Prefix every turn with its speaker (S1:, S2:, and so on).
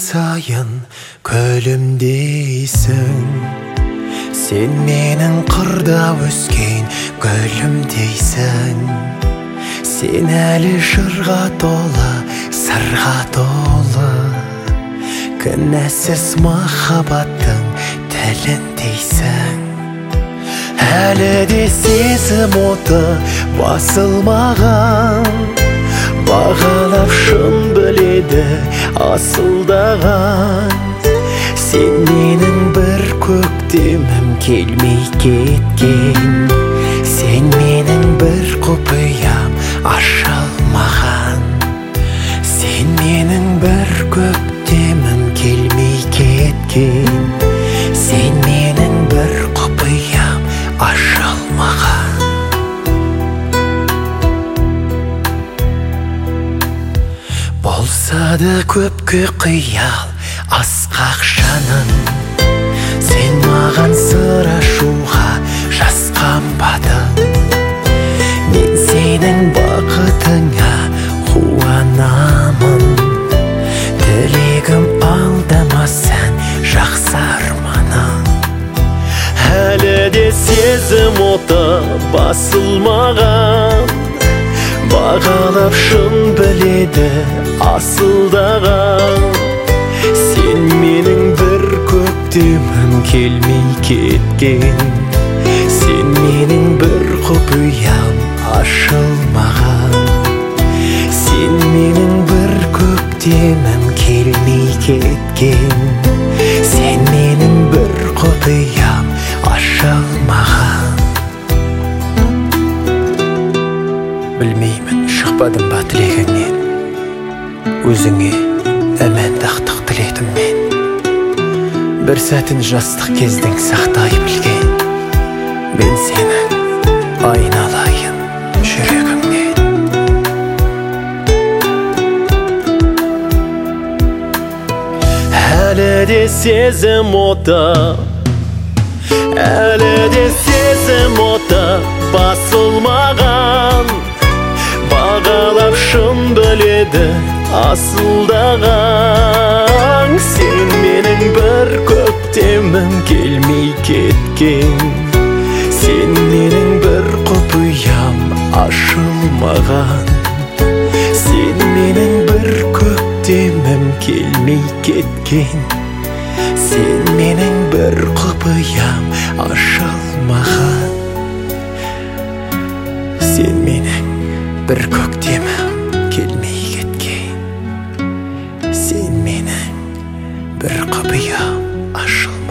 S1: сайын көлімдейсің. Сен менің қырда өскен гүлімдейсің. Сен әлі жырға толы, сырға толы, кінәсіз махаббаттың тіліндейсің. Әлі де сезім оты басылмаған, бағалап шын біледі асылдаған. Сен менің бір көктемім келмей кеткен, сен менің бір құпиям ашылмаған. Сен менің бір көктемім келмей кеткен, сен менің бір құпиям ашылмаған. Болса да көпке қиял асқақ жаным, сен маған сыр ашуға жасқанбадың. Мен сенің бақытыңа қуанамын, тілегім алдамасын жақсы арманым. Әлі де сезім оты басылмаған, бағалап шын біледі асылдаған. Сен менің бір көктемім келмей кеткен, сен менің бір құпиям ашылмаған. Сен менің бір көктемім келмей кеткен, сен менің бір құпиям ашылмаған. Білмеймін, шықпадым ба тілегіңнен, өзіңе әмәндақтық тіледім мен. Бір сәтін жастық кездің сақтай білген, мен сенің айналайын жүрегіңнен. Әлі де сезім оты, әлі де сезім оты басылмаған, бағалап шын біледі асылдаған. Сен менің бір көктемім келмей кеткен, сен менің бір құпиям ашылмаған. Сен менің бір көктемім келмей кеткен, сен менің бір құпиям ашылмаған. Сен менің бір көктемім келмей кеткен, сен менің бір құпиям ашылмаған.